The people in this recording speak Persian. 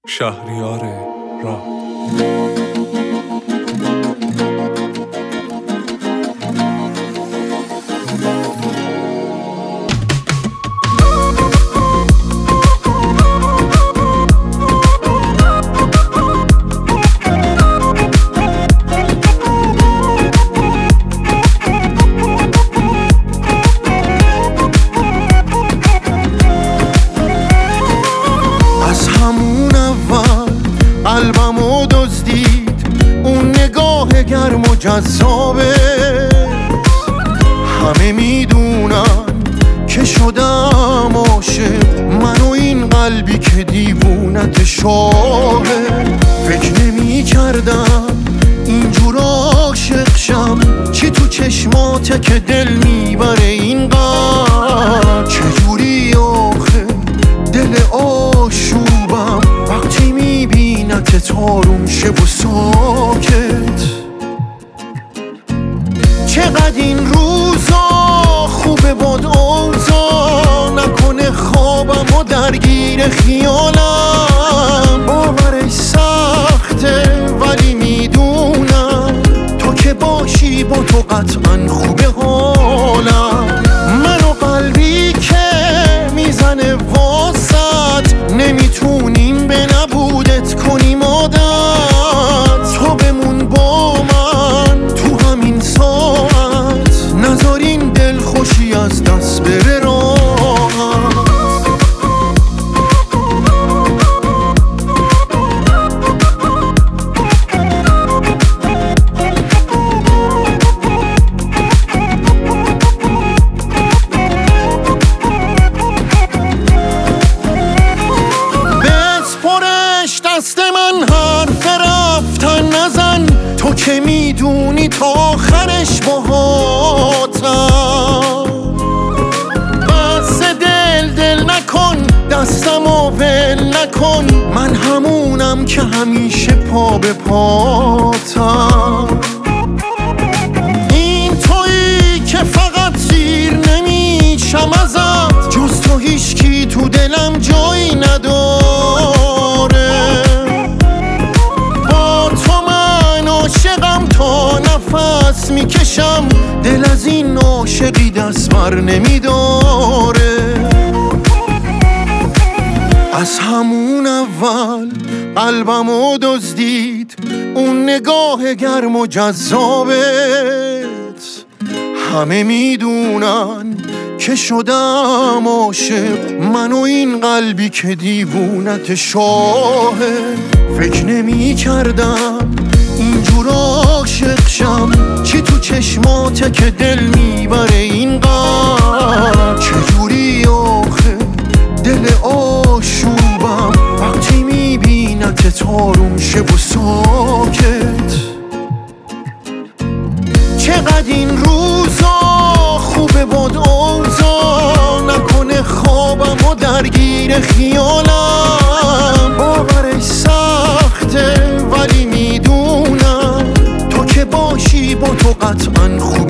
شهریار راد. قلبمو دزدید اون نگاه گرم و جذابه. همه میدونن که شدم عاشق، من و این قلبی که دیوونت شاهه. فکر نمی کردم اینجور عاشق شم، چی تو چشماته که دل میبره اینقدر. چجوری آخه دل آشوبم وقتی میبینت تاروم شه و ساکت. چقدر این روزا خوبه باد اوضاع، نکنه خوابم و درگیر خیالم. باورش سخته ولی میدونم تو که باشی با تو قطعا خوبه حالم. من و قلبی که میزنه واسط، نمیتونیم به نبودت کنیم عادت. تو بمون با من تو همین ساعت، نذار این دل خوشی از دست بره راحت. دست من حرف رفتن نزن، تو که میدونی تا آخرش باهاتم. بس دل نکن، دستمو ول نکن، من همونم که همیشه پا به پاتم. این تویی که فقط سیر نمیشم ازت، جز تو هیچکی تو دلم جایی نداره. عاشقم تا نفس میکشم، دل از این عاشقی دست بر نمیداره. از همون اول قلبمو دزدید اون نگاه گرم و جذابت. همه میدونن که شدم عاشق، من و این قلبی که دیوونت شاهه. فکر نمی کردم اینجور عاشق شم، چی تو چشماته که دل میبره اینقدر. چجوری آخه دل آشوبم وقتی میبینت تاروم شه و ساکت. چقدر این روزا خوبه باد اوضاع، نکنه خوابم و درگیر خیالم. باورش سخته ولی میدونم تو که باشی با تو قطعا خوب